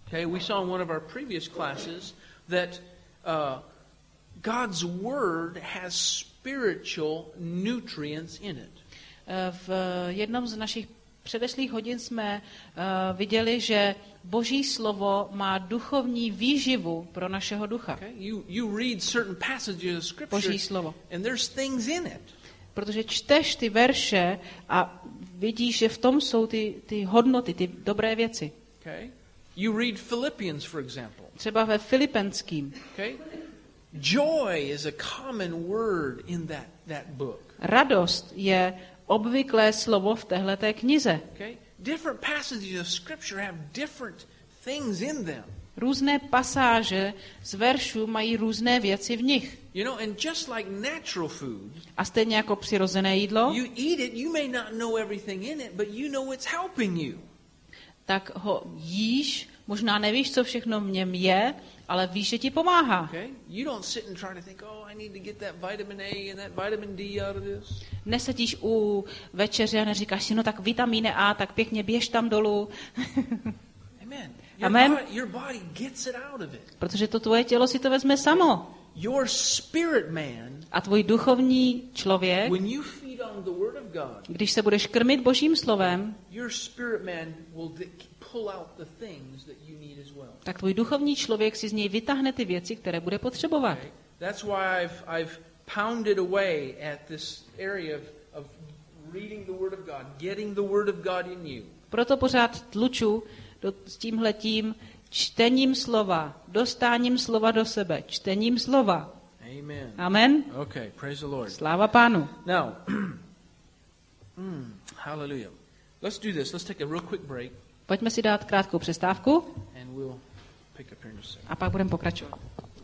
Okay, we saw in one of our previous classes that God's word has spiritual nutrients in it. V jednom z našich předešlých hodin jsme viděli, že Boží slovo má duchovní výživu pro našeho ducha. Okay? You read certain passages of scripture Boží slovo. and there's things in it. Protože čteš ty verše a vidíš, že v tom jsou ty hodnoty, ty dobré věci. Okay? You read Philippians, for example. Třeba ve Filipenským. Okay? Joy is a common word in that book. Radost je obvyklé slovo v téhleté knize. Okay? Different passages of scripture have different things in them. Různé pasáže z veršů mají různé věci v nich. You know, and just like natural food, A stejně jako přirozené jídlo, you eat it, you may not know everything in it, but you know it's helping you. tak ho jíš, možná nevíš, co všechno v něm je, ale víš, že ti pomáhá. Okay? You don't sit and try to think, oh, I need to get that vitamin A and that vitamin D out of this. Nesedíš u večeře a neříkáš si, no tak vitamíny A, tak pěkně běž tam dolů. Amen. Amen. Your body gets it out of it. Protože to tvoje tělo si to vezme samo. Your spirit man, A tvůj duchovní člověk, when you feed on the word of God, když se budeš krmit Božím slovem, your spirit man will pull out the things that you need as well. tak tvůj duchovní člověk si z něj vytáhne ty věci, které bude potřebovat. Okay? That's why I've pounded away at this area of reading the word of God, getting the word of God in you. Proto pořád tluču s tímhletím čtením slova, dostáním slova do sebe, čtením slova. Amen. Amen. Okay, praise the Lord. Sláva Pánu. Now, hallelujah. Let's do this. Let's take a real quick break, Pojďme si dát krátkou přestávku and we'll pick up here in a second. a pak budeme pokračovat.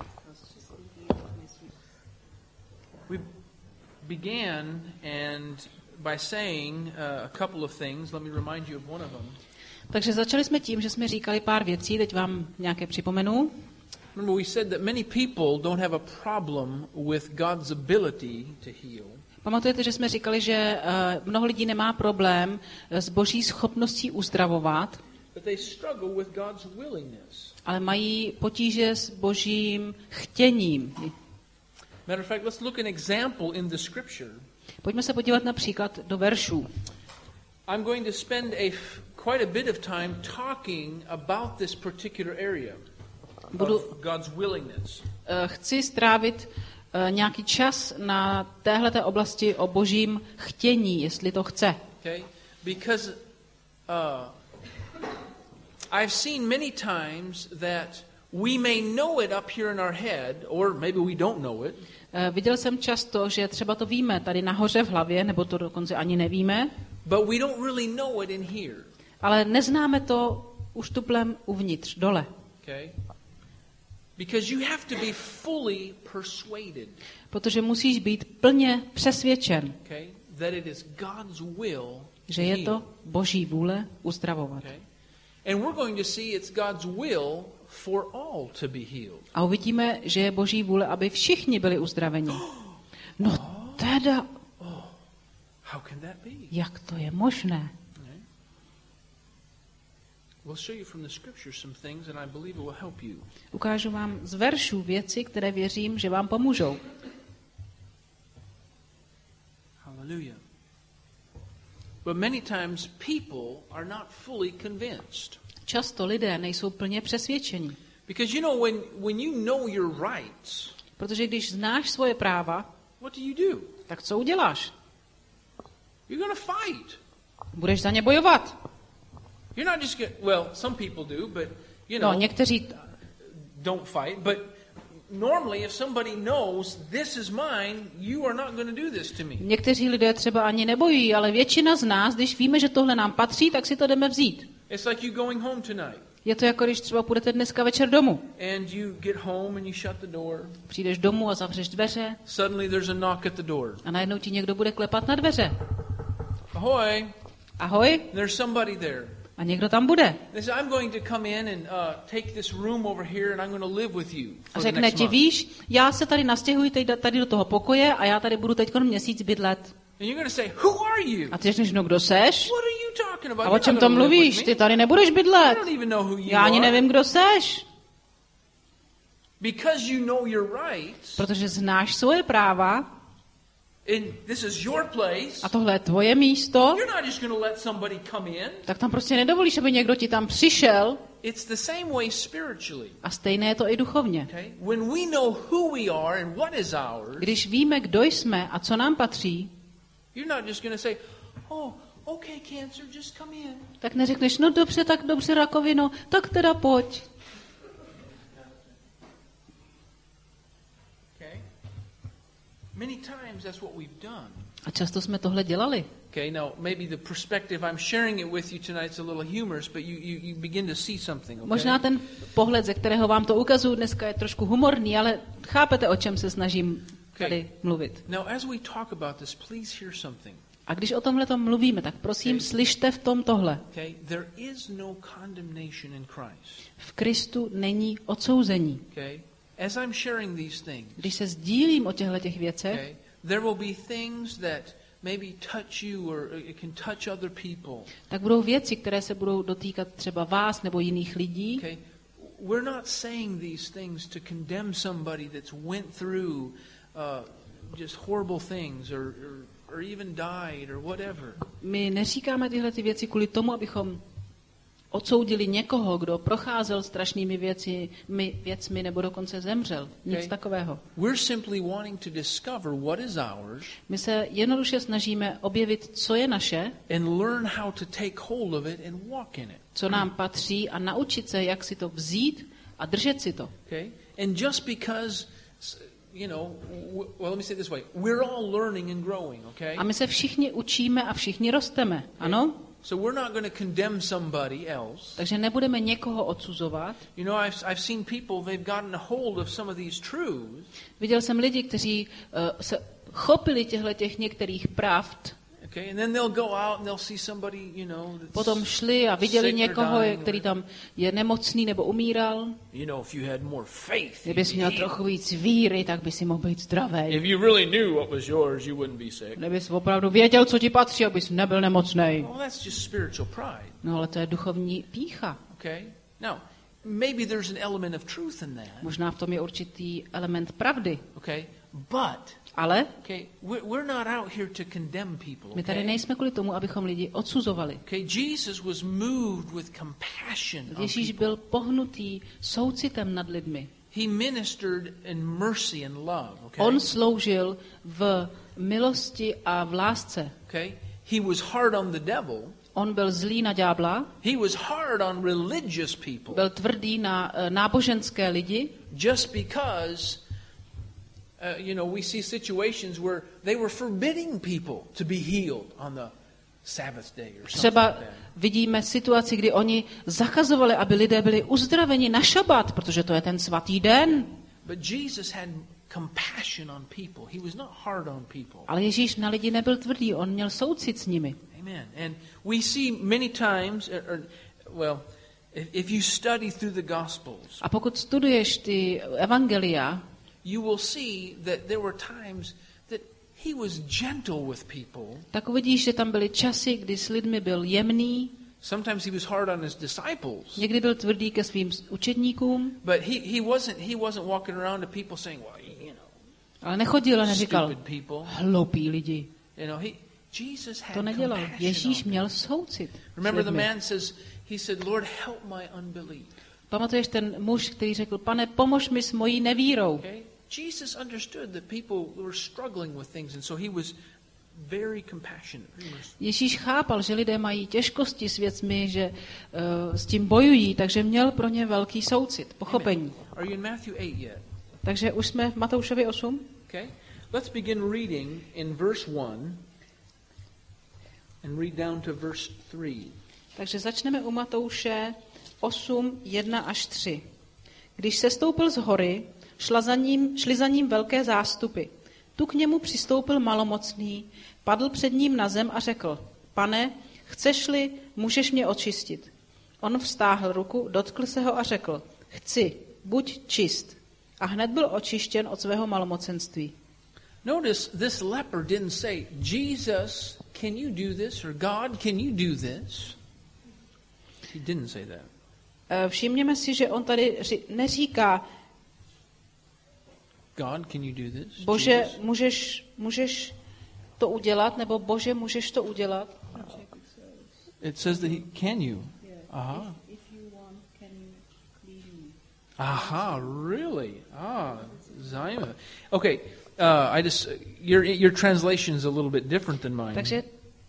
We began and by saying a couple of things. Let me remind you of one of them. Takže začali jsme tím, že jsme říkali pár věcí, teď vám nějaké připomenu. Remember, we said that many people don't have a problem with God's ability to heal. Pamatujete, že jsme říkali, že mnoho lidí nemá problém s Boží schopností uzdravovat, But they struggle with God's willingness. ale mají potíže s Božím chtěním. Matter of fact, let's look at an example in the scripture. Pojďme se podívat například do veršů. I'm going to spend quite a bit of time talking about this particular area of God's willingness. Chci strávit nějaký čas na téhleté oblasti o Božím chtění, jestli to chce. Okay? Because I've seen many times that we may know it up here in our head, or maybe we don't know it. Viděl jsem často, že třeba to víme tady nahoře v hlavě, nebo to dokonce ani nevíme, But we don't really know it in here. ale neznáme to uštuplem uvnitř, dole. Okay? Because you have to be fully persuaded, Protože musíš být plně přesvědčen, okay, that it is God's will že je to Boží vůle uzdravovat. Okay? And we're going to see it's God's will for all to be healed. A uvidíme, že je Boží vůle, aby všichni byli uzdraveni. No teda, How can that be? jak to je možné? Okay? We'll show you from the scripture some things and I believe it will help you. Ukážu vám z veršů věci, které věřím, že vám pomůžou. Hallelujah. But many times people are not fully convinced. Často lidé nejsou plně přesvědčeni. Because you know when you know your rights, Protože když znáš svoje práva, what do? tak co uděláš? You're going to fight. Budeš za ně bojovat. You're not just well, some people do, but you know, No, někteří don't fight, but normally if somebody knows this is mine, you are not going to do this to me. Někteří lidé třeba ani nebojují, ale většina z nás, když víme, že tohle nám patří, tak si to jdeme vzít. It's like you going home tonight. Je to jako když třeba půjdete dneska večer domů. And you get home and you shut the door. Přijdeš domů a zavřeš dveře Suddenly there's a knock at the door. a najednou ti někdo bude klepat na dveře. Ahoy, Ahoj, there's somebody there. a někdo tam bude. They say, I'm going to come in and take this room over here and I'm going to live with you A for the řekne next ti, month. víš, já se tady nastěhuji tady do toho pokoje a já tady budu teď měsíc bydlet. And you're going to say, who are you? A ty řekneš, no kdo seš? What are you you talking about? A o čem to mluvíš? Ty tady nebudeš bydlet. Já ani nevím, kdo seš. Because you know your rights. Protože znáš svoje práva. And this is your place. A tohle je tvoje místo. You're not just going to let somebody come in. Tak tam prostě nedovolíš, aby někdo ti tam přišel. It's the same way spiritually. A stejné je to i duchovně. Okay? When we know who we are and what is ours. Když víme, kdo jsme a co nám patří. You're not just going to say, "Oh, okay, Cancer, just come in." Tak neřekneš, no dobře, tak dobře, rakovino, tak teda pojď. Many times that's what we've done. A často jsme tohle dělali. Okay, now maybe the perspective I'm sharing it with you tonight is a little humorous, but you begin to see something, okay? Možná ten pohled, ze kterého vám to ukazuju dneska, je trošku humorný, ale chápete, o čem se snažím tady mluvit. Now as we talk about this, please hear something. A když o tomhle mluvíme, tak prosím, slyšte v tom tohle. Okay, there is no condemnation in Christ. V Kristu není odsouzení. Okay? As I'm sharing these things, když se sdílím o těchto věcech, okay, there will be things that maybe touch you or it can touch other people. Tak budou věci, které se budou dotýkat třeba vás nebo jiných lidí. Okay? We're not saying these things to condemn somebody that's went through just horrible things or even died or whatever. My neříkáme tyhle ty věci kvůli tomu, abychom odsoudili někoho, kdo procházel strašnými věcmi nebo dokonce zemřel. Nic takového. We're simply wanting to discover what is ours. My se jednoduše snažíme objevit, co je naše, and learn how to take hold of it and walk in it. Co nám patří a naučit se, jak si to vzít a držet si to. Okay? And just because let me say it this way. We're all learning and growing, okay? A my se všichni učíme a všichni rosteme, ano? So we're not going to condemn somebody else. Takže nebudeme někoho odsuzovat. You know, I've seen people, they've gotten a hold of some of these truths. Viděl jsem lidi, kteří se chopili těch některých pravd. Okay, and then they'll go out and they'll see somebody, Potom šli a viděli někoho, který tam je nemocný nebo umíral. If you had more faith. Kdybys měl trochu víc víry, tak by si mohl být zdravý. If you really knew what was yours, you wouldn't be sick. Kdybys opravdu věděl, co ti patří, abys nebyl nemocný. Well, that's just spiritual pride. No, ale to je duchovní pýcha. Okay? Now, maybe there's an element of truth in that. Možná v tom je určitý element pravdy. Okay? But ale we're not out here to condemn people. My tady nejsme kvůli tomu, abychom lidi odsuzovali. Okay, Jesus was moved with compassion. Ježíš byl pohnutý soucitem nad lidmi. He ministered in mercy and love. Okay? On sloužil v milosti a v lásce. Okay? He was hard on the devil. On byl zlý na ďábla. He was hard on religious people. Byl tvrdý na náboženské lidi. Just because we see situations where they were forbidding people to be healed on the Sabbath day or something. Třeba vidíme situaci, kdy oni zakazovali, aby lidé byli uzdraveni na šabat, protože to je ten svatý den. But Jesus had compassion on people. He was not hard on people. Ale Ježíš na lidi nebyl tvrdý, on měl soucit s nimi. Amen. And we see many times, if you study through the Gospels. A pokud studuješ ty evangelia, you will see that there were times that he was gentle with people. Tak uvidíš, že tam byly časy, kdy s lidmi byl jemný. Sometimes he was hard on his disciples. Někdy byl tvrdý ke svým učedníkům. But he wasn't walking around to people saying, ale nechodil a neříkal, hloupí lidi. Jesus had to nedělal. Ježíš měl soucit. Remember the man says, he said, Lord, help my unbelief. Pamatuješ ten muž, který řekl, Pane, pomož mi s mojí nevírou. Okay? Jesus understood that people were struggling with things, and so he was very compassionate. Ježíš chápal, že lidé mají těžkosti s věcmi, že s tím bojují, takže měl pro ně velký soucit, pochopení. Are you in Matthew 8 yet? Takže už jsme v Matoušovi 8. Okay. Let's begin reading in verse 1 and read down to verse 3. Takže začneme u Matouše 8, 1 až 3. Když sestoupil z hory, šli za ním velké zástupy. Tu k němu přistoupil malomocný, padl před ním na zem a řekl, Pane, chceš-li, můžeš mě očistit. On vztáhl ruku, dotkl se ho a řekl, chci, buď čist. A hned byl očištěn od svého malomocenství. Notice this leper didn't say, Jesus, can you do this? Or God, can you do this? He didn't say that. Všimněme si, že on tady neříká, God, can you do this? Bože, Jesus? můžeš to udělat, nebo Bože, můžeš to udělat. It says that can you? Aha. Aha, really? Zajímavé. Okay, your translation is a little bit different than mine. Takže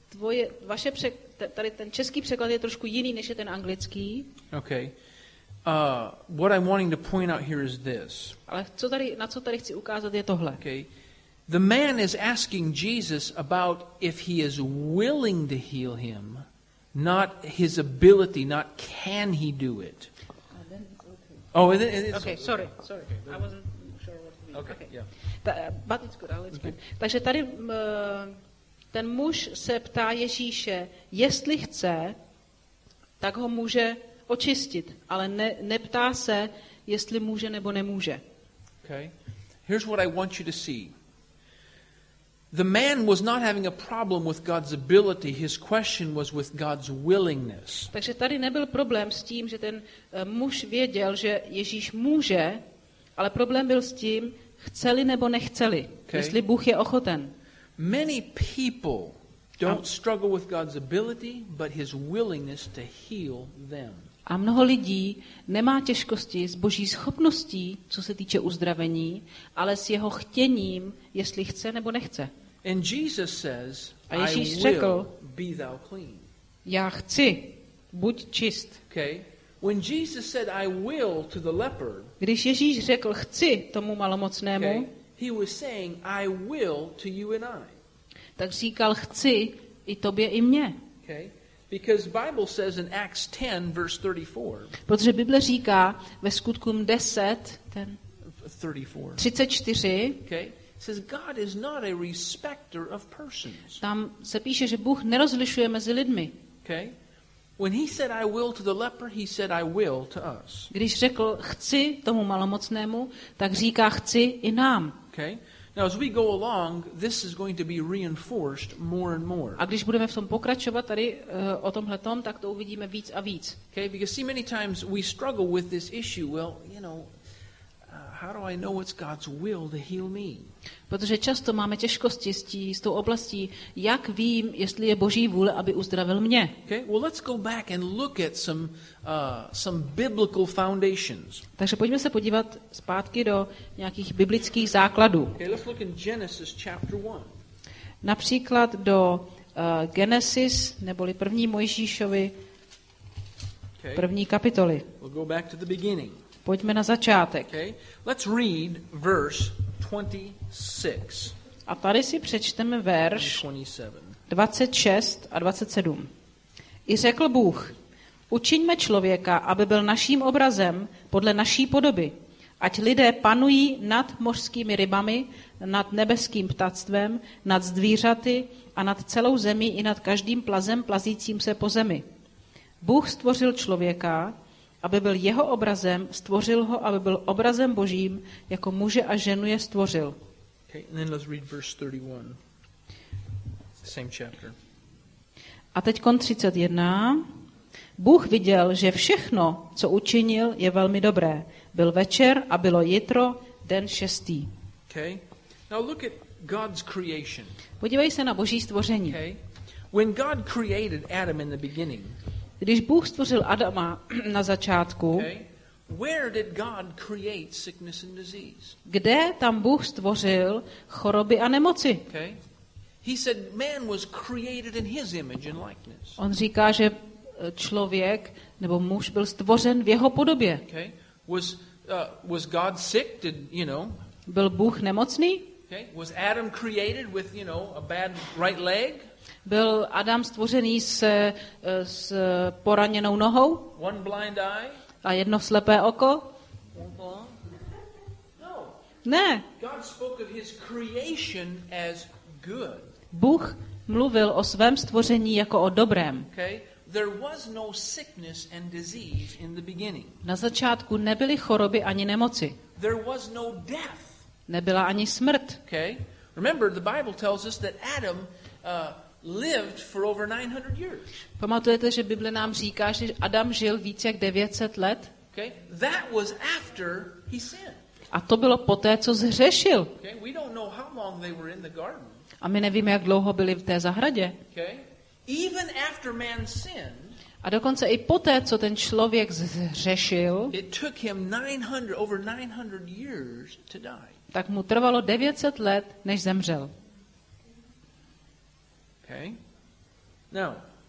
tady ten český překlad je trošku jiný, než je ten anglický. Okay. What I'm wanting to point out here is this. Ale na co tady chci ukázat, je tohle. Okay. The man is asking Jesus about if he is willing to heal him, not his ability, not can he do it. Oh, it is. Okay, sorry. I wasn't sure what to mean. Okay, yeah. But it's good, I'll explain. Takže tady ten muž se ptá Ježíše, jestli chce, tak ho může očistit, ale neptá se, jestli může nebo nemůže. Okay. Here's what I want you to see. The man was not having a problem with God's ability. His question was with God's willingness. Takže tady nebyl problém s tím, že ten muž věděl, že Ježíš může, ale problém byl s tím, chceli nebo nechceli, jestli Bůh je ochoten. Many people don't struggle with God's ability, but his willingness to heal them. A mnoho lidí nemá těžkosti s Boží schopností, co se týče uzdravení, ale s jeho chtěním, jestli chce nebo nechce. And Jesus says, a Ježíš I řekl, will be thou clean. Já chci, buď čist. Okay? When Jesus said, I will to the leper, když Ježíš řekl, chci tomu malomocnému, okay, he was saying, I will to you and I. Tak říkal, chci i tobě, i mně. Okay? Because Bible says in Acts 10, verse 34. Protože Bible říká ve Skutkům 10, 34. Okay? Says God is not a respecter of persons. Tam se píše, že Bůh nerozlišuje mezi lidmi. Okay? When he said I will to the leper, he said I will to us. Když řekl chci tomu malomocnému, tak říká chci i nám. Okay? Now as we go along, this is going to be reinforced more and more. A když budeme v tom pokračovat tady o tomhletom, tak to uvidíme víc a víc. Okay? Because see, many times we struggle with this issue. Well, how do I know it's God's will to heal me? Protože často máme těžkosti s tou oblastí, jak vím, jestli je Boží vůle, aby uzdravil mě. Okay? Well, let's go back and look at some biblical foundations. Takže pojďme se podívat zpátky do nějakých biblických základů. Okay, let's look in Genesis chapter 1. Například do Genesis, neboli 1. Mojžíšovi, 1. kapitoly. We'll go back to the beginning. Pojďme na začátek. Okay? Let's read verse 26. A tady si přečteme verš 26 a 27. I řekl Bůh, učiňme člověka, aby byl naším obrazem podle naší podoby, ať lidé panují nad mořskými rybami, nad nebeským ptactvem, nad zvířaty a nad celou zemí i nad každým plazem plazícím se po zemi. Bůh stvořil člověka, aby byl jeho obrazem, stvořil ho, aby byl obrazem Božím, jako muže a ženu je stvořil. Okay, and then let's read verse 31. Same chapter. A teď 31. Bůh viděl, že všechno, co učinil, je velmi dobré. Byl večer a bylo jitro, den 6. Okay? Now look at God's creation. Podívej se na Boží stvoření. Okay? When God created Adam in the beginning, když Bůh stvořil Adama na začátku, okay, where did God create sickness and disease? Kde tam Bůh stvořil choroby a nemoci? Okay? He said man was created in his image and likeness. On říká, že člověk nebo muž byl stvořen v jeho podobě. Okay? Was God sick? Byl Bůh nemocný? Okay? Was Adam created with, a bad right leg? Byl Adam stvořený s poraněnou nohou? One blind eye? A jedno slepé oko? No. Ne. God spoke of his creation as good. Bůh mluvil o svém stvoření jako o dobrém. Okay? There was no sickness and disease in the beginning. Na začátku nebyly choroby ani nemoci. There was no death. Nebyla ani smrt. Okay? Remember, the Bible tells us that Adam lived for over 900 years. Pamatujete, že Bible nám říká, že Adam žil víc jak 900 let? Okay? That was after he sinned. A to bylo poté, co zhřešil. Okay? We don't know how long they were in the garden. A my nevíme, jak dlouho byli v té zahradě. Okay? Even after man sinned, A dokonce i poté, co ten člověk zhřešil, it took him over 900 years to die. tak mu trvalo 900 let, než zemřel. Okay? Now,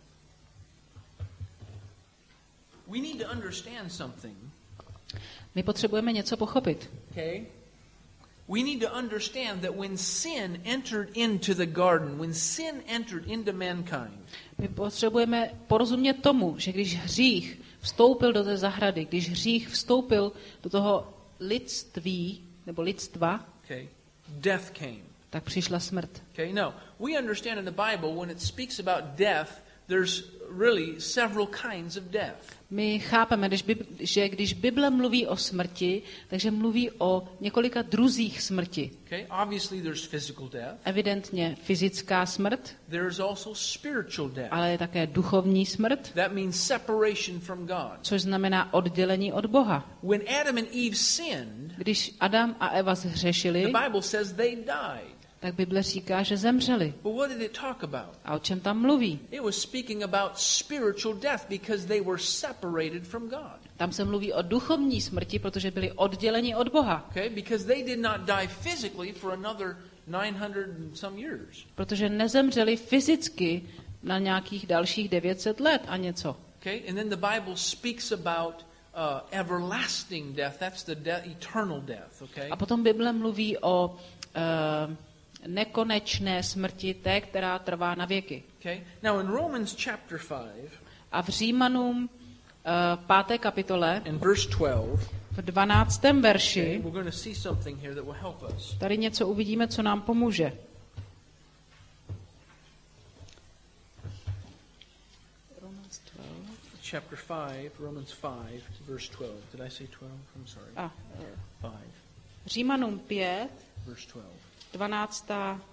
we need to understand something. My potřebujeme něco pochopit. Okay? We need to understand that when sin entered into the garden, when sin entered into mankind, My potřebujeme porozumět tomu, že když hřích vstoupil do té zahrady, když hřích vstoupil do toho lidství, nebo lidstva, okay, death came. tak přišla smrt. Okay, now, we understand in the Bible when it speaks about death, there's really several kinds of death. My chápeme, že když Bible mluví o smrti, takže mluví o několika druzích smrti. Okay, obviously there's physical death. Evidentně fyzická smrt, There's also spiritual death. ale je také duchovní smrt, That means separation from God. což znamená oddělení od Boha. When Adam and Eve sinned, Když Adam a Eva zhřešili, the Bible says they died. tak Bible říká, že zemřeli. But what did it talk about? A o čem tam mluví? It was speaking about spiritual death because they were separated from God. Tam se mluví o duchovní smrti, protože byli odděleni od Boha. Okay? Because they did not die physically for another 900 and some years. Protože nezemřeli fyzicky na nějakých dalších 900 let a něco. Okay? And then the Bible speaks about everlasting death. That's the eternal death. Okay? A potom Bible mluví o nekonečné smrti, té, která trvá na věky. Okay? Now in Romans chapter 5 A v Římanům 5. kapitole and verse 12, v 12. okay, verši we're going to see something here that will help us. tady něco uvidíme, co nám pomůže. Chapter 5, Romans 5, verse 12. Did I say 12? I'm sorry. 5, Římanům 5, verse 12.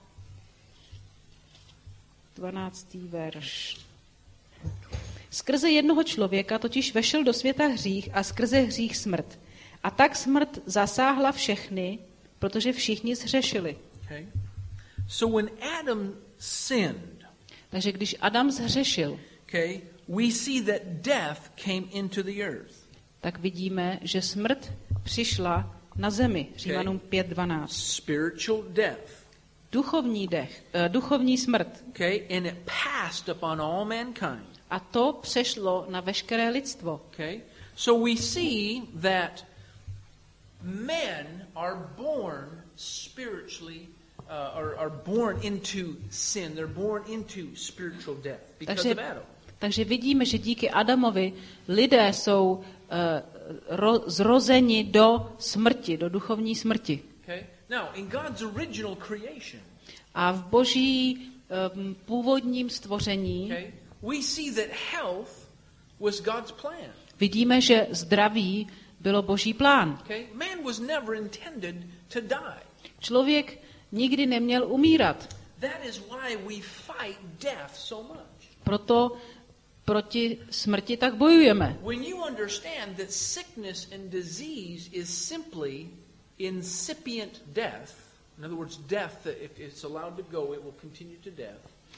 12. verš. Skrze jednoho člověka totiž vešel do světa hřích a skrze hřích smrt. A tak smrt zasáhla všechny, protože všichni zhřešili. Okay? So when Adam sinned, Takže když Adam zhřešil, okay, we see that death came into the earth. tak vidíme, že smrt přišla na zemi. Římanům 5.12. Spiritual death. Duchovní smrt. Okay? And it passed upon all mankind. A to přešlo na veškeré lidstvo. Okay? So we see that men are born spiritually, are born into sin. They're born into spiritual death because of Adam. Takže vidíme, že díky Adamovi lidé jsou zrozeni do smrti, do duchovní smrti. Okay? Now, in God's original creation, A v Boží původním stvoření okay, we see that health was God's plan. vidíme, že zdraví bylo Boží plán. Okay? Man was never intended to die. Člověk nikdy neměl umírat. That is why we fight death so much. Proto proti smrti tak bojujeme. When you understand that sickness and disease is simply incipient death, in other words, death that if it's allowed to go, it will continue to death.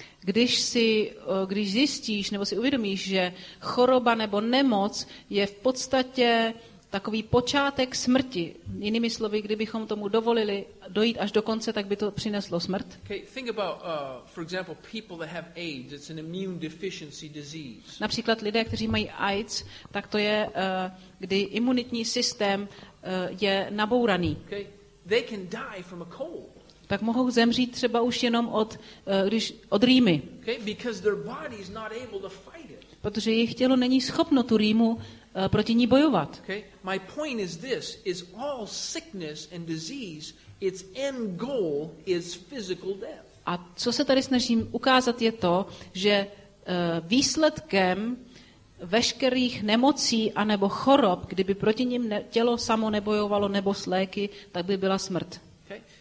Když zjistíš nebo si uvědomíš, že choroba nebo nemoc je v podstatě takový počátek smrti. Jinými slovy, kdybychom tomu dovolili dojít až do konce, tak by to přineslo smrt. Okay, think about, for example, people that have AIDS. It's an immune deficiency disease. Například lidé, kteří mají AIDS, tak to je, kdy imunitní systém je nabouraný. Okay, they can die from a cold. Tak mohou zemřít třeba už jenom od rýmy. Okay, because their body is not able to fight it. Protože jejich tělo není schopno tu rýmu proti ní bojovat. Okay, my point is this: is all sickness and disease, its end goal is physical death. A co se tady snažím ukázat je to, že výsledkem veškerých nemocí anebo chorob, kdyby proti nim tělo samo nebojovalo nebo s léky, tak by byla smrt. Okay,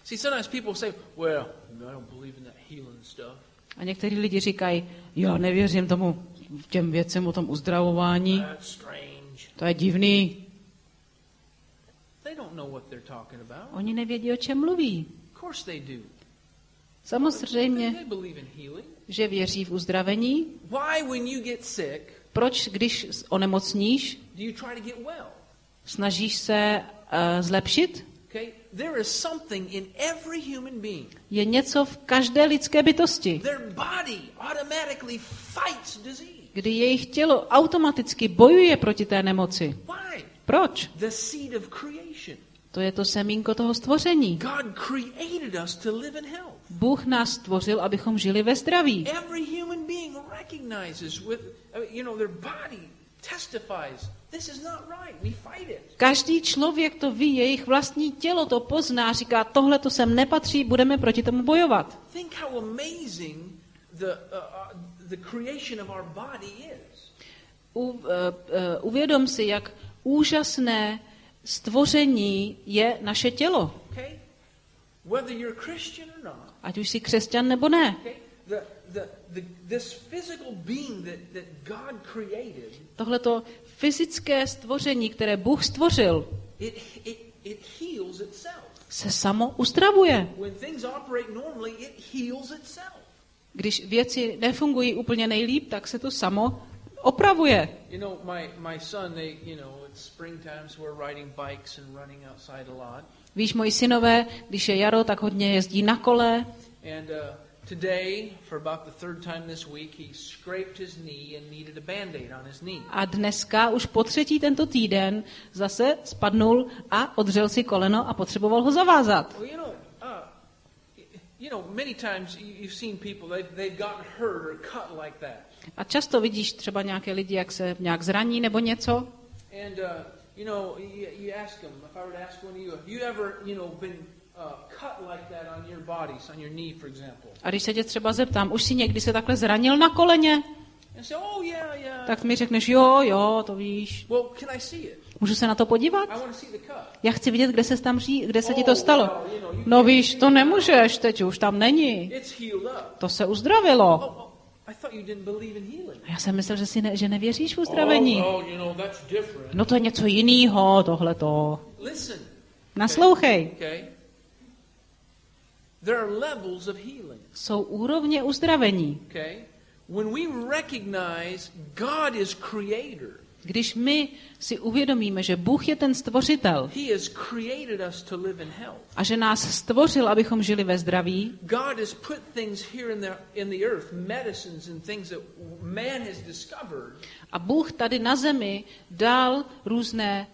See, sometimes people say, well, I don't believe in that healing stuff. A někteří lidi říkají, já nevěřím tomu těm věcem o tom uzdravování. That's strange. To je divný. They don't know what they're talking about. Oni nevědí, o čem mluví. Of course they do. Samozřejmě, They believe in healing. že věří v uzdravení. Why, when you get sick, Proč, když onemocníš, do you try to get well? snažíš se zlepšit? Okay? There is something in every human being. Je něco v každé lidské bytosti, Their body automatically fights disease. kdy jejich tělo automaticky bojuje proti té nemoci. Why? Proč? The seed of creation. To je to semínko toho stvoření. God created us to live in health. Bůh nás stvořil, abychom žili ve zdraví. Every human being recognizes their body testifies. This is not right. We fight it. Každý člověk to ví, jejich vlastní tělo to pozná, říká, tohle to sem nepatří, budeme proti tomu bojovat. Think how amazing the creation of our body is. Uvědom si, jak úžasné stvoření je naše tělo. Okay? Whether you're a Christian or not. Ať už jsi křesťan nebo ne. Okay? This physical being that God created. Tohleto fyzické stvoření, které Bůh stvořil, It heals itself. se samo uzdravuje. When things operate normally, it heals itself. Když věci nefungují úplně nejlíp, tak se to samo opravuje. You know, my son, it's springtime, so we're riding bikes and running outside a lot. Víš, moji synové, když je jaro, tak hodně jezdí na kole. And today, for about the third time this week, he scraped his knee and needed a Band-Aid on his knee. A dneska už po třetí tento týden zase spadnul a odřel si koleno a potřeboval ho zavázat. Well, many times you've seen people, they've gotten hurt or cut like that. A často vidíš třeba nějaké lidi, jak se nějak zraní nebo něco. And, you ask them, if I were to ask one of you, have you ever, been cut like that on your bodies, on your knee, for example? A když se tě třeba zeptám, už jsi někdy se takhle zranil na koleně? And say, oh, yeah. Tak mi řekneš, jo, to víš. Well, can I see it? Můžu se na to podívat? I want to see the cut. Já chci vidět, kde se ti to stalo. No víš, to nemůžeš, teď už tam není. It's healed up. To se uzdravilo. Oh, I thought you didn't believe in healing. A já jsem myslel, že nevěříš v uzdravení. That's different. No to je něco jiného, tohleto. Listen. Naslouchej. Okay. There are levels of healing. Jsou úrovně uzdravení. Okay? When we recognize God is creator. Když my si uvědomíme, že Bůh je ten stvořitel He has created us to live in health. a že nás stvořil, abychom žili ve zdraví, God has put things here in the earth, medicines and things that man has discovered. a Bůh tady na zemi dal různé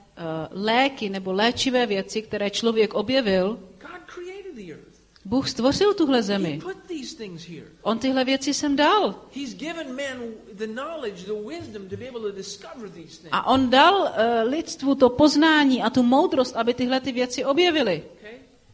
léky nebo léčivé věci, které člověk objevil. God created the earth. Bůh stvořil tuhle He zemi. put these things here. On tyhle věci sem dal. He's given man the knowledge, the wisdom to be able to discover these things. A on dal lidstvu to poznání a tu moudrost, aby tyhle ty věci objevili. Okay?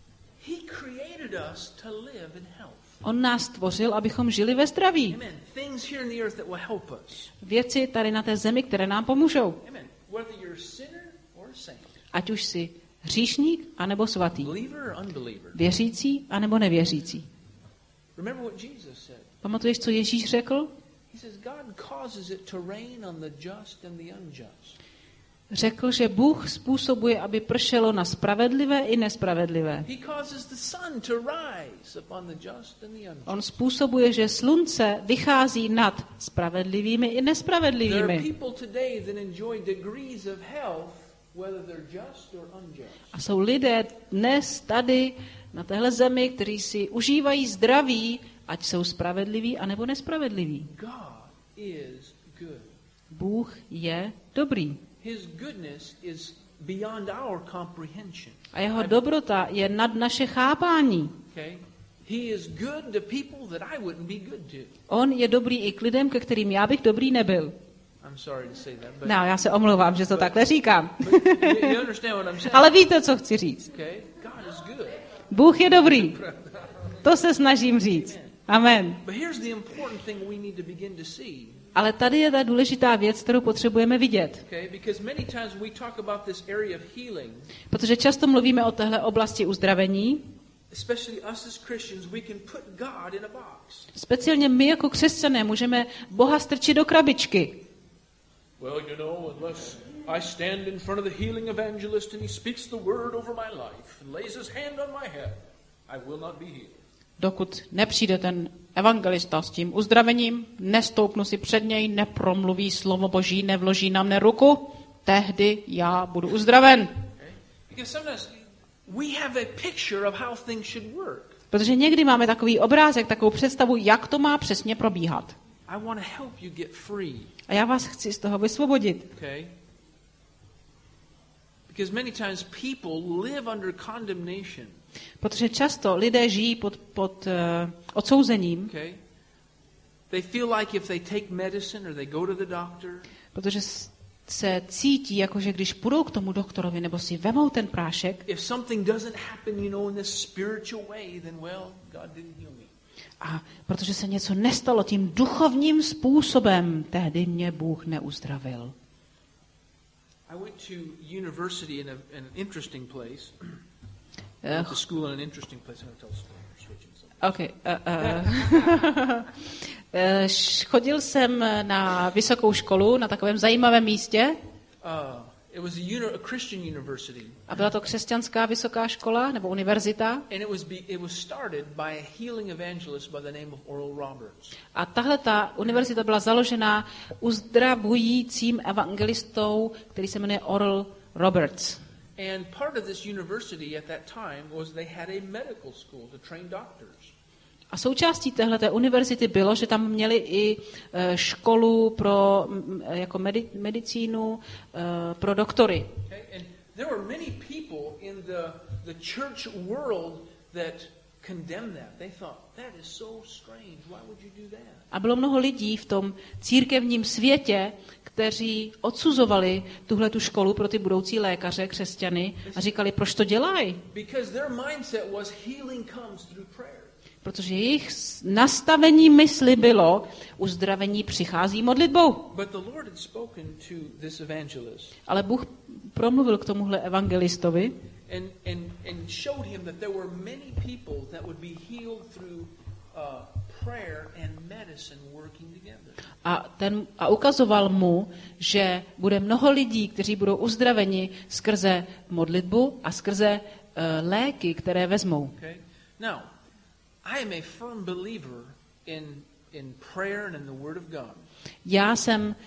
He created us to live in health. On nás stvořil, abychom žili ve zdraví. Amen. Things here in the earth that will help us. Věci tady na té zemi, které nám pomůžou. Amen. Whether you're a sinner or a saint. Ať už jsi hříšník, anebo svatý. Believer or unbeliever. Věřící, anebo nevěřící. Remember what Jesus said. Pamatuješ, co Ježíš řekl? He says God causes it to rain on the just and the unjust. Řekl, že Bůh způsobuje, aby pršelo na spravedlivé i nespravedlivé. He causes the sun to rise upon the just and the unjust. On způsobuje, že slunce vychází nad spravedlivými i There are nespravedlivými. people today that enjoy degrees of health, whether they're just or unjust. A jsou lidé dnes tady na téhle zemi, kteří si užívají zdraví, ať jsou spravedliví, anebo nespravedliví. God is good. Bůh je dobrý. His goodness is beyond our comprehension. A jeho dobrota je nad naše chápání. Okay? He is good to people that I wouldn't be good to. On je dobrý i k lidem, ke kterým já bych dobrý nebyl. I'm sorry to say that, but, No, já se omlouvám, že to takhle říkám. but you understand what I'm saying. Ale víte, co chci říct. Okay? God is good. Bůh je dobrý. To se snažím říct. Amen. But here's the important thing we need to begin to see. Ale tady je ta důležitá věc, kterou potřebujeme vidět. Okay? Because many times we talk about this area of healing. Protože často mluvíme o téhle oblasti uzdravení. especially us as Christians, we can put God in a box. Speciálně my jako křesťané můžeme Boha strčit do krabičky. Well, you know, unless I stand in front of the healing evangelist and he speaks the word over my life and lays his hand on my head, I will not be healed. Dokud nepřijde ten evangelista s tím uzdravením, nestoupnu si před něj, nepromluví slovo Boží, nevloží na mne ruku, tehdy já budu uzdraven. Okay? Because sometimes we have a picture of how things should work. Protože někdy máme takový obrázek, takovou představu, jak to má přesně probíhat. I want to help you get free. A já vás chci z toho vysvobodit. Okay? Because many times people live under condemnation. Protože často lidé žijí pod odsouzením, Okay? They feel like if they take medicine or they go to the doctor, protože se cítí, jako že když půjdou k tomu doktorovi nebo si vemou ten prášek, if something doesn't happen, you know, in this spiritual way, then well, God didn't heal me. a protože se něco nestalo tím duchovním způsobem, tehdy mě Bůh neuzdravil. I went to university in an interesting place. I went to school in an interesting place. I'm going to tell a story. We're switching something. Chodil jsem na vysokou školu na takovém zajímavém místě. It was a Christian university. A byla to křesťanská vysoká škola nebo univerzita. And it was started by a healing evangelist by the name of Oral Roberts. A tahle ta univerzita byla založena uzdravujícím evangelistou, který se jmenuje Oral Roberts. And part of this university at that time was they had a medical school to train doctors. A součástí téhleté univerzity bylo, že tam měli i školu pro jako medicínu pro doktory. Okay? And there were many people in the church world that condemned that. They thought, that is so strange. Why would you do that? A bylo mnoho lidí v tom církevním světě, kteří odsuzovali tuhletu školu pro ty budoucí lékaře, křesťany a říkali, proč to dělají? Because their mindset was healing comes through prayer. Protože jejich nastavení mysli bylo, uzdravení přichází modlitbou. But the Lord had spoken to this evangelist. Ale Bůh promluvil k tomuhle evangelistovi And showed him that there were many people that would be healed through prayer and medicine working together. A ukazoval mu, že bude mnoho lidí, kteří budou uzdraveni skrze modlitbu a skrze léky, které vezmou. Okay? Now, I am a firm believer in prayer and in the Word of God. Já jsem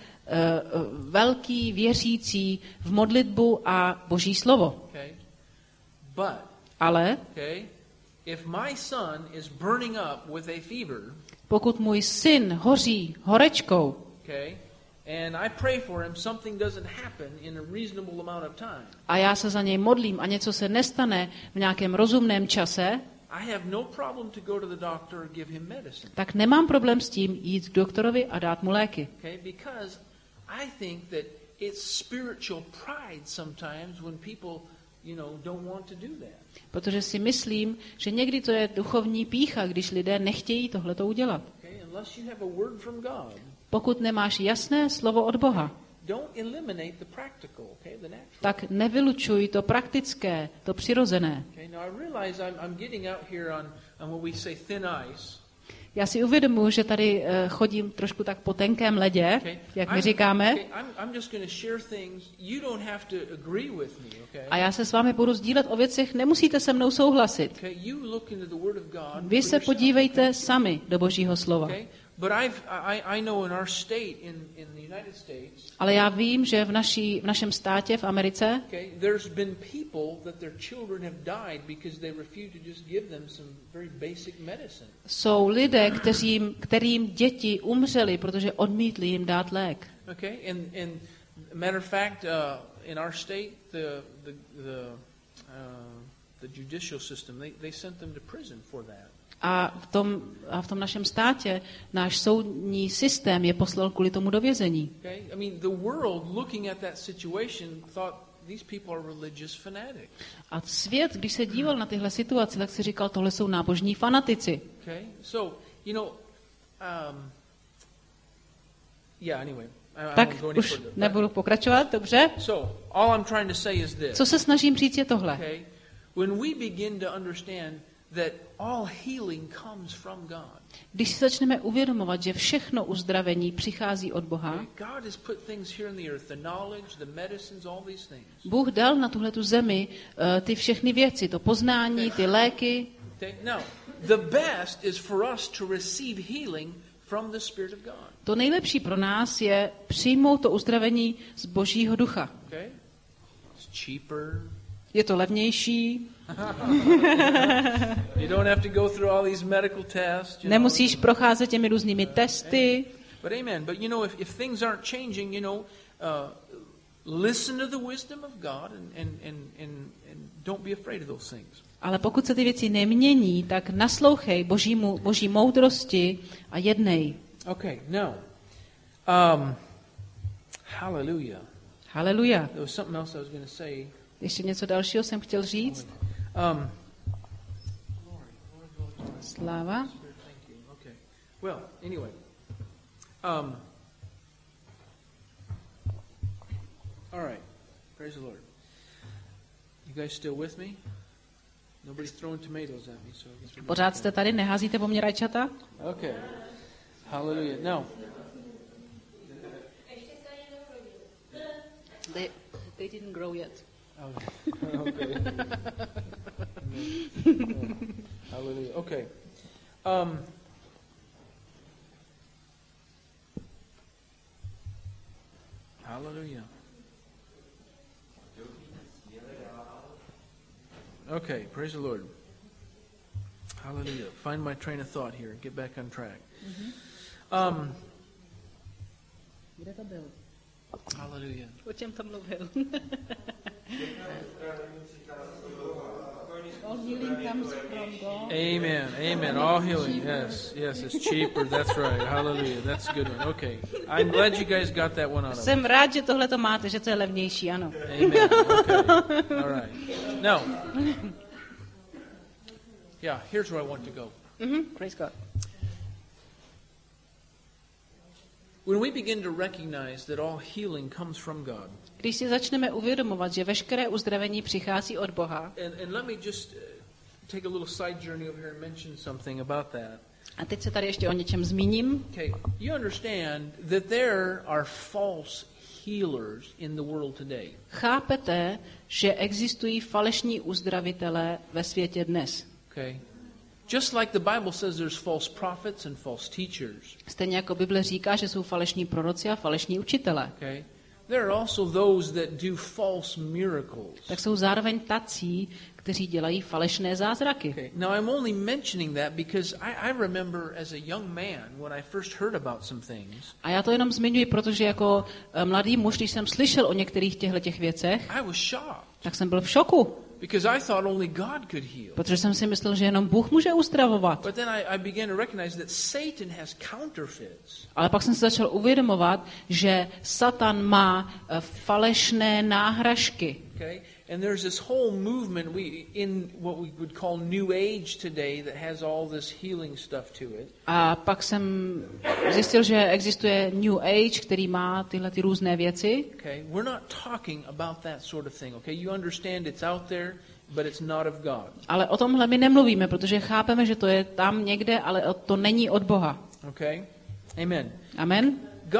velký věřící v modlitbu a Boží slovo. Okay? But, Ale okay, if my son is burning up with a fever, pokud můj syn hoří horečkou, okay, and I pray for him, something doesn't happen in a reasonable amount of time. A já se za něj modlím a něco se nestane v nějakém rozumném čase, I have no problem to go to the doctor and give him medicine. tak nemám problém s tím jít k doktorovi a dát mu léky. Okay, because I think that it's spiritual pride sometimes when people, you know, don't want to do that. Protože si myslím, že někdy to je duchovní pýcha, když lidé nechtějí tohleto udělat. Okay, unless you have a word from God. Pokud nemáš jasné slovo od Boha, Don't eliminate the practical, okay, the natural. tak nevylučuj to praktické, to přirozené. Okay, now I realize I'm getting out here on what we say thin ice. Já si uvědomuji, že tady chodím trošku tak po tenkém ledě, Okay, jak my říkáme, I'm just going to share things. You don't have to agree with me, okay? a já se s vámi budu sdílet o věcech, nemusíte se mnou souhlasit. Okay, you look into the Word of God. Vy for se yourself, podívejte sami do Božího slova. okay? But I know in our state in the United States. Ale já vím, že v našem státě v Americe Okay, there's been people that their children have died because they refuse to just give them some very basic medicine. jsou lidé, kterým děti umřely, protože odmítli jim dát lék. Okay, and matter of fact, in our state, the judicial system, they sent them to prison for that. A v tom našem státě náš soudní systém je poslal kvůli tomu do vězení. Okay, I mean, the world looking at that situation thought these people are religious fanatics. A svět, když se díval na tyhle situace, tak si říkal, tohle jsou nábožní fanatici. Okay, so you know, yeah. Anyway, I Tak won't go any už further. nebudu pokračovat, dobře? So all I'm trying to say is this. Co se snažím říct je tohle. Okay, when we begin to understand that all healing comes from God. Když si začneme uvědomovat, že všechno uzdravení přichází od Boha, God has put things here on the earth, the knowledge, the medicines, all these things. Bůh dal na tuhletu zemi ty všechny věci, to poznání, ty léky. Okay? Now, the best is for us to receive healing from the Spirit of God. To nejlepší pro nás je přijmout to uzdravení z Božího ducha. Okay? It's cheaper. Je to levnější. You don't have to go through all these medical tests. Nemusíš procházet těmi různými testy. But amen. But if things aren't changing, listen to the wisdom of God and don't be afraid of those things. Ale pokud se ty věci nemění, tak naslouchej Boží moudrosti a jednej. Okay, now, hallelujah. Haleluja. There was something else I was going to say. Ještě něco dalšího jsem chtěl říct. Sláva. Okay. Well, anyway. All right. Praise the Lord. You guys still with me? Nobody's throwing tomatoes at me, so I guess we're Pořád jste tady, neházíte po mně rajčata? Okay. Hallelujah. No. They didn't grow yet. Okay. Hallelujah. Okay. Hallelujah. Okay, praise the Lord. Hallelujah. Find my train of thought here and get back on track. Kde to byl? Hallelujah. O čem to mluvil? All healing comes from God. Amen. Amen. All healing. Yes. Yes, it's cheaper. That's right. Hallelujah. That's a good one. Okay. I'm glad you guys got that one out of it. Jsem rád, že tohle to máte, že to je levnější, ano. Amen. Okay. All right. Now, yeah, here's where I want to go. Praise God. When we begin to recognize that all healing comes from God. Když si začneme uvědomovat, že veškeré uzdravení přichází od Boha. And let me just take a little side journey over here and mention something about that. A teď se tady ještě o něčem zmíním. Okay, you understand that there are false healers in the world today. Chápete, že existují falešní uzdravitelé ve světě dnes. Okay. Just like the Bible says there's false prophets and false teachers. Stejně jako Bible říká, že jsou falešní proroci a falešní učitelé. Okay. There are also those that do false miracles. Tak jsou zároveň tací, kteří dělají falešné zázraky. Okay. Now I'm only mentioning that because I remember as a young man when I first heard about some things. A já to jenom zmiňuji, protože jako mladý muž, když jsem slyšel o některých těchto věcech, I was shocked. tak jsem byl v šoku. Because I thought only God could heal. Protože jsem si myslel, že jenom Bůh může uzdravovat. But then I began to recognize that Satan has counterfeits. Ale pak jsem se začal uvědomovat, že Satan má falešné náhražky. Okay? And there's this whole movement in what we would call New Age today that has all this healing stuff to it. A pak jsem zjistil, že existuje New Age, který má tyhle ty různé věci. Okay? We're not talking about that sort of thing. Okay? You understand it's out there, but it's not of God. Ale o tomhle my nemluvíme, protože chápeme, že to je tam někde, ale to není od Boha. Okay? Amen. Amen.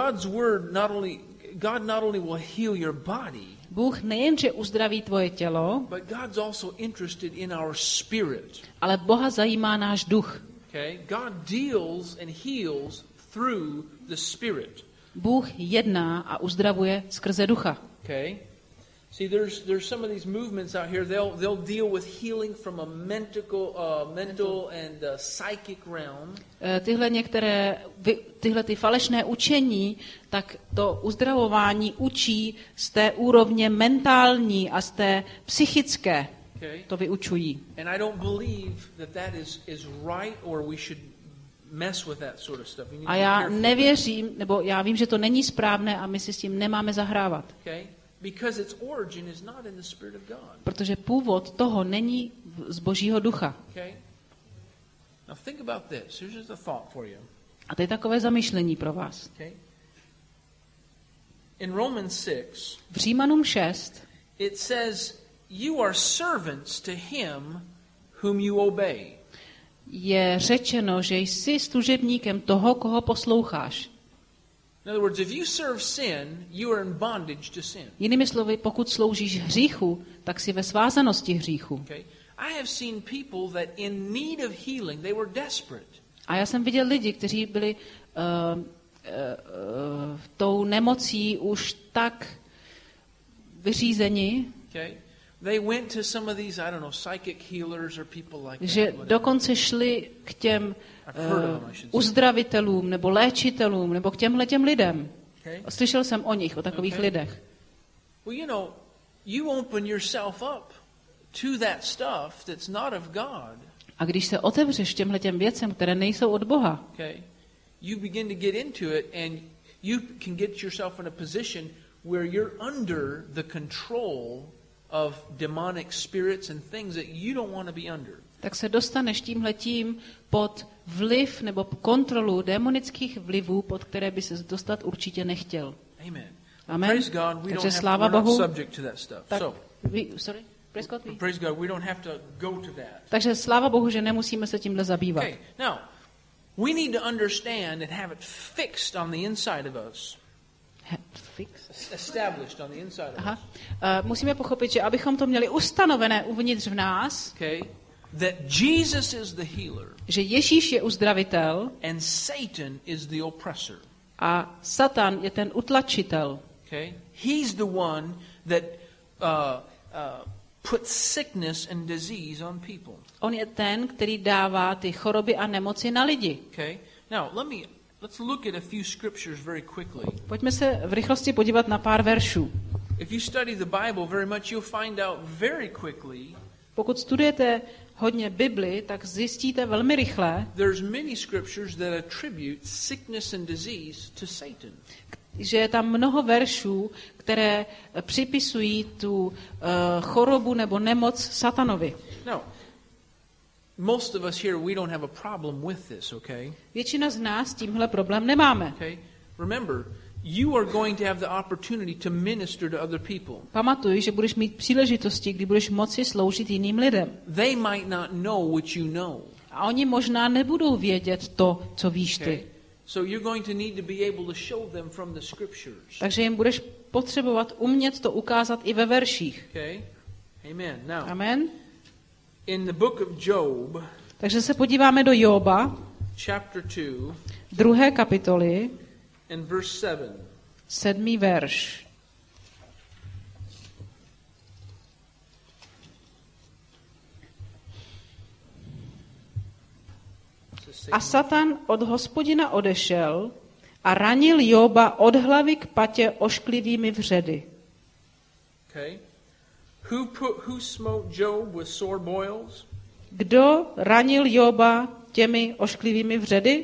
God not only will heal your body, Bůh nejenže uzdraví tvoje tělo, but God's also interested in our spirit. ale Boha zajímá náš duch. Okay? God deals and heals through the spirit. Bůh jedná a uzdravuje skrze ducha. Okay? See, there's some of these movements out here. They'll deal with healing from a mental and psychic realm. Tyhle ty falešné učení, tak to uzdravování učí z té úrovně mentální a z té psychické. Okay? To vyučují. And I don't believe that is right, or we should mess with that sort of stuff. A já nevěřím, nebo já vím, že to není správné a my si s tím nemáme zahrávat. Okay? Because its origin is not in the Spirit of God. Protože původ toho není z Božího ducha. Okay? Now think about this. Here's just a thought for you. A to je takové zamyšlení pro vás. Okay? In Romans 6, V Římanům 6 it says, "You are servants to him whom you obey." je řečeno, že jsi služebníkem toho, koho posloucháš. In other words, if you serve sin, you are in bondage to sin. Jinými slovy, pokud sloužíš hříchu, tak jsi ve svázanosti hříchu. Okay? I have seen people that in need of healing, they were desperate. A já jsem viděl lidi, kteří byli tou nemocí už tak vyřízeni, Okay? They went to some of these, I don't know, psychic healers or people like že that. dokonce šli k těm uzdravitelům nebo léčitelům nebo k těm lidem. Okay? Slyšel jsem o nich, o takových Okay. lidech. Well, you know, you open yourself up to that stuff that's not of God. A když se otevřeš těm věcem, které nejsou od Boha, Okay? You begin to get into it and you can get yourself in a position where you're under the control of demonic spirits and things that you don't want to be under. tak se dostaneš tímhletím pod vliv nebo kontrolu démonických vlivů, pod které by se dostat určitě nechtěl. Amen. Amen. Praise God, we Takže don't sláva have to, we're not Bohu. subject to that stuff. Tak, So, praise God, we don't have to go to that. Takže sláva Bohu, že nemusíme se tímhle zabývat. Okay, now, we need to understand and have it fixed on the inside of us. Established on the inside of us. Aha. Musíme pochopit, že abychom to měli ustanovené uvnitř v nás, Okay? That Jesus is the healer že Ježíš je uzdravitel and Satan is the oppressor. a Satan je ten utlačitel. Okay? He's the one that puts sickness and disease on people. On je ten, který dává ty choroby a nemoci na lidi. Okay? Now, let's look at a few scriptures very quickly. Pojďme se v rychlosti podívat na pár veršů. If you study the Bible very much, you'll find out very quickly Pokud studujete hodně Bibli, tak zjistíte velmi rychle, there's many scriptures that attribute sickness and disease to Satan. že je tam mnoho veršů, které připisují tu chorobu nebo nemoc Satanovi. Now, most of us here, we don't have a problem with this, okay? Většina z nás tímhle problém nemáme. Okay? Remember, you are going to have the opportunity to minister to other people. Pamatuj, že budeš mít příležitosti, kdy budeš moci sloužit jiným lidem. They might not know what you know. A oni možná nebudou vědět to, co víš Okay? ty. So you're going to need to be able to show them from the scriptures. Takže jim budeš potřebovat umět to ukázat i ve verších. Okay? Amen. Now, Amen. in the book of Job, Takže se podíváme do Joba, chapter 2, 2. kapitoly, and verse 7. 7. verš. A Satan od Hospodina odešel a ranil Joba od hlavy k patě ošklivými vředy. Okay? Who smote Job with sore boils? Kdo ranil Joba těmi ošklivými vředy?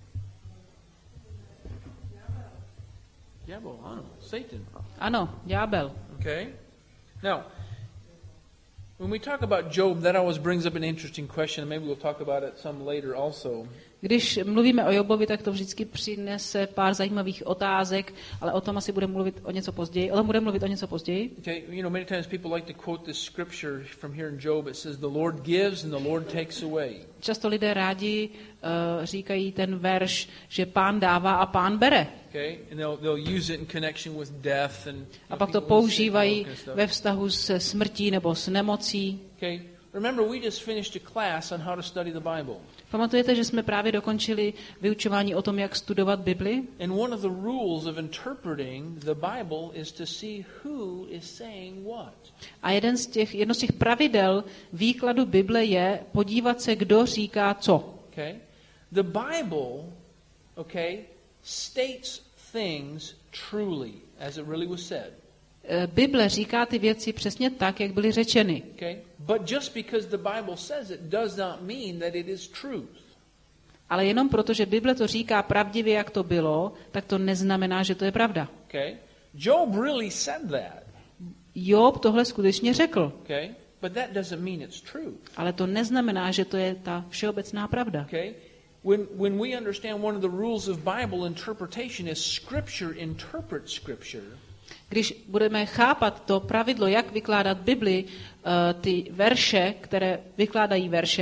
Diablo, ano, Satan. Ano, ďábel. Okay? Now, when we talk about Job, that always brings up an interesting question. Maybe we'll talk about it some later also. Když mluvíme o Jobovi, tak to vždycky přinese pár zajímavých otázek, ale o tom asi budeme mluvit o něco později. O tom budeme mluvit o něco později. Okay, you know, many times people like to quote this scripture from here in Job. It says, "The Lord gives and the Lord takes away." Často lidé rádi říkají ten verš, že Pán dává a Pán bere. Okay, and they'll use it in connection with death and. A pak to používají ve vztahu se smrtí nebo s nemocí. Okay, remember we just finished a class on how to study the Bible. Pamatujete, že jsme právě dokončili vyučování o tom, jak studovat Bibli? And one of the rules of interpreting the Bible is to see who is saying what. A jedno z těch pravidel výkladu Bible je podívat se, kdo říká co. Okay? The Bible, okay, states things truly, as it really was said. Bible říká ty věci přesně tak, jak byly řečeny. Okay? But just because the Bible says it does not mean that it is truth. Ale jenom proto, že Bible to říká pravdivě, jak to bylo, tak to neznamená, že to je pravda. Okay? Job really said that. Job tohle skutečně řekl. Okay? But that doesn't mean it's true. Ale to neznamená, že to je ta všeobecná pravda. Okay? When we understand one of the rules of Bible interpretation is Scripture interprets Scripture. Když budeme chápat to pravidlo, jak vykládat Bibli, ty verše, které vykládají verše,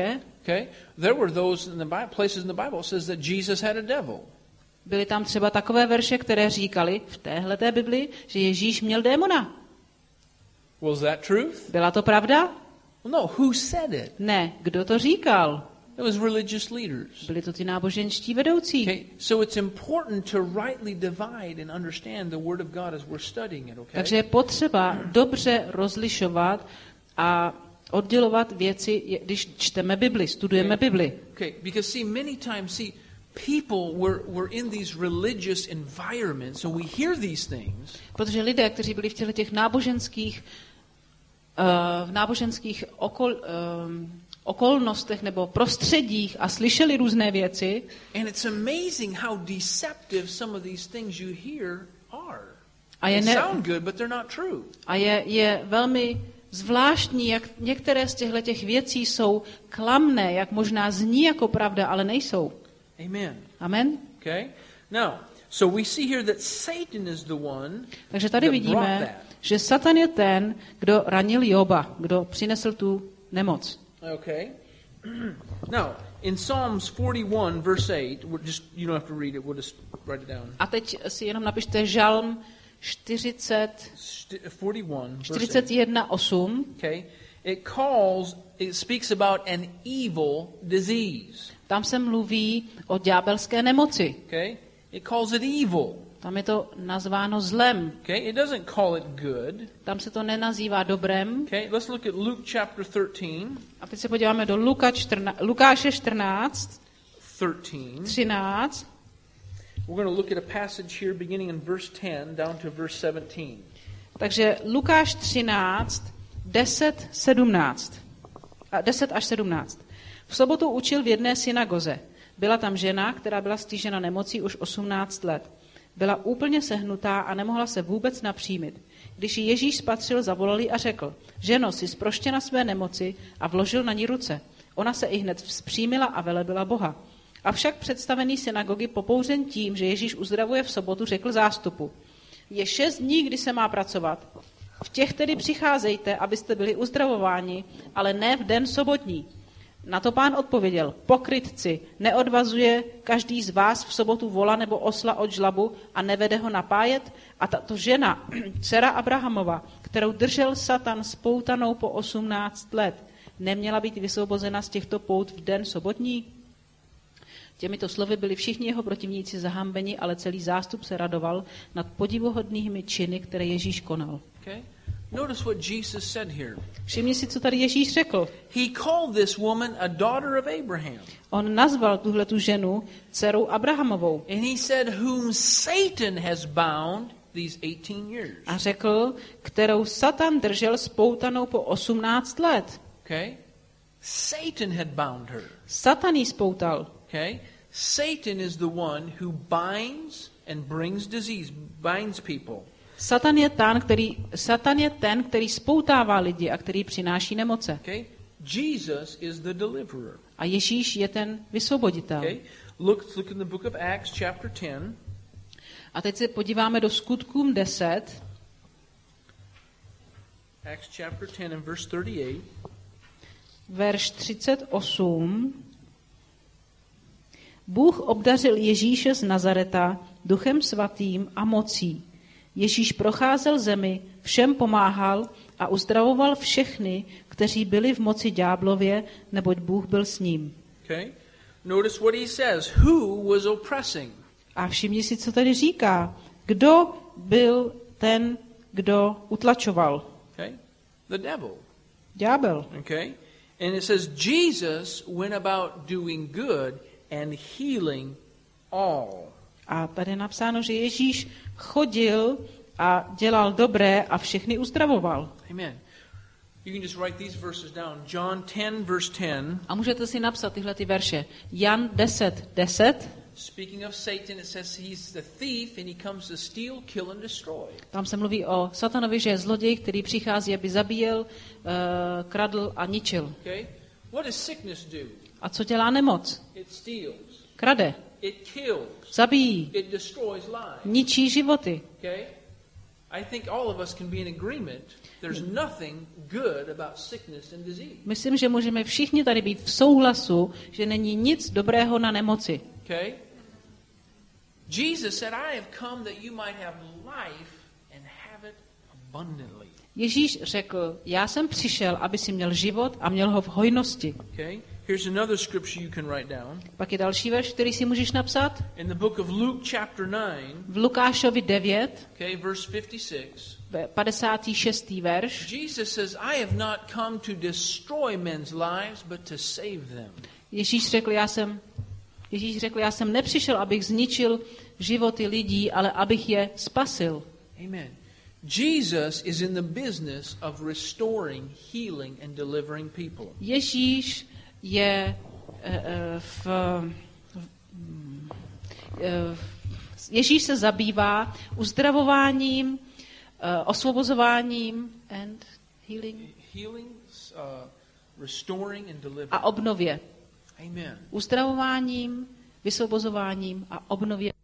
Okay? There were those in the Bible, places in the Bible says that Jesus had a devil. Byly tam třeba takové verše, které říkali v téhleté Bibli, že Ježíš měl démona. Was that truth? Byla to pravda? No, who said it? Ne. Kdo to říkal? It was religious leaders. Byli to ty náboženští vedoucí. Okay, so it's important to rightly divide and understand the Word of God as we're studying it, okay? Takže je potřeba dobře rozlišovat a oddělovat věci, když čteme Bibli, studujeme Bibli. Okay, because see, many times, people were in these religious environments and we hear these things. Protože lidé, kteří byli v těch náboženských okolnostech nebo prostředích a slyšeli různé věci. And it's amazing how deceptive some of these things you hear are. A They sound good, but they're not true. A je velmi zvláštní, jak některé z těch věcí jsou klamné, jak možná zní jako pravda, ale nejsou. Amen. Amen. Okay? Now, so we see here that Satan is the one. Takže tady vidíme, že Satan je ten, kdo ranil Joba, kdo přinesl tu nemoc. Okay. Now, in Psalms 41 verse 8, you don't have to read it, we'll just write it down. A teď si jenom napište Žalm 41:8. Okay. It speaks about an evil disease. Tam se mluví o ďábelské nemoci. Okay? It calls it evil. Tam je to nazváno zlem. Okay? It doesn't call it good. Tam se to nenazývá dobrem. Okay? Let's look at Luke chapter 13. A teď se podíváme do Lukáše 13. 13. We're going to look at a passage here beginning in verse 10 down to verse 17. Takže Lukáš 13, 10 až 17. V sobotu učil v jedné synagoze. Byla tam žena, která byla stižena nemocí už 18 let. Byla úplně sehnutá a nemohla se vůbec napřímit. Když ji Ježíš spatřil, zavolal ji a řekl: Ženo, jsi zproštěna své nemoci, a vložil na ní ruce. Ona se ihned vzpřímila a velebila Boha. Avšak představený synagogy, popouřen tím, že Ježíš uzdravuje v sobotu, řekl zástupu: Je 6 dní, kdy se má pracovat. V těch tedy přicházejte, abyste byli uzdravováni, ale ne v den sobotní. Na to Pán odpověděl: Pokrytci, neodvazuje každý z vás v sobotu vola nebo osla od žlabu a nevede ho napájet? A tato žena, dcera Abrahamova, kterou držel Satan spoutanou po 18 let, neměla být vysvobozena z těchto pout v den sobotní? Těmito slovy byli všichni jeho protivníci zahambeni, ale celý zástup se radoval nad podivuhodnými činy, které Ježíš konal. Okay? Notice what Jesus said here. Všimni si, co tady Ježíš řekl. He called this woman a daughter of Abraham. On nazval tuhletu ženu dcerou Abrahamovou. And he said whom Satan has bound these 18 years. A řekl, kterou Satan držel spoutanou po 18 let. Okay? Satan had bound her. Satan ji spoutal. Okay? Satan is the one who binds and brings disease, binds people. Satan je ten, který spoutává lidi a který přináší nemoce. Okay? Jesus is the deliverer. A Ježíš je ten vysvoboditel. Okay? Look in the book of Acts chapter 10. A teď se podíváme do Skutkům 10. Acts chapter 10 and verse 38. Verš 38. Bůh obdařil Ježíše z Nazareta Duchem svatým a mocí. Ježíš procházel zemi, všem pomáhal a uzdravoval všechny, kteří byli v moci ďáblově, neboť Bůh byl s ním. Okay? Notice what he says. Who was oppressing? A všimni si, co tady říká. Kdo byl ten, kdo utlačoval? Okay? The devil. Ďábel. Okay? And it says Jesus went about doing good and healing all. A tady je napsáno, že Ježíš chodil a dělal dobré a všechny uzdravoval. Amen. You can just write these verses down. John 10 verse 10. A můžete si napsat tyhle ty verše. Jan 10:10. Speaking of Satan, it says he's the thief and he comes to steal, kill and destroy. Tam se mluví o Satanovi, že je zloděj, který přichází, aby zabíjel, kradl a ničil. Okay? What does sickness do? A co dělá nemoc? It steals. Krade. It kills. Zabíjí. It destroys lives. Ničí životy. Okay? I think all of us can be in agreement. There's nothing good about sickness and disease. Myslím, že můžeme všichni tady být v souhlasu, že není nic dobrého na nemoci. Okay? Jesus said, I have come that you might have life and have it abundantly. Ježíš řekl, já jsem přišel, aby si měl život a měl ho v hojnosti. Okay? Here's another scripture you can write down. Pak je další verš, který si můžeš napsat. In the book of Luke chapter 9, V Lukášovi 9, okay, verse 56. 56. verš. Jesus says, I have not come to destroy men's lives, but to save them. Ježíš řekl, já jsem nepřišel, abych zničil životy lidí, ale abych je spasil. Amen. Jesus is in the business of restoring, healing and delivering people. Ježíš je Ježíš se zabývá uzdravováním, osvobozováním and Healing, restoring and delivering. a obnově. Amen. Uzdravováním, vysvobozováním a obnově.